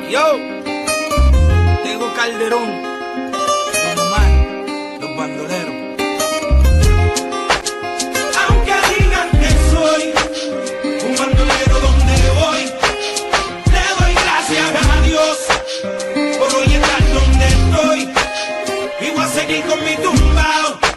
Yo, Tego Calderón, Don Omar, los bandoleros. Aunque digan que soy un bandolero donde voy, le doy gracias a Dios por hoy estar donde estoy. Y voy a seguir con mi tumbao.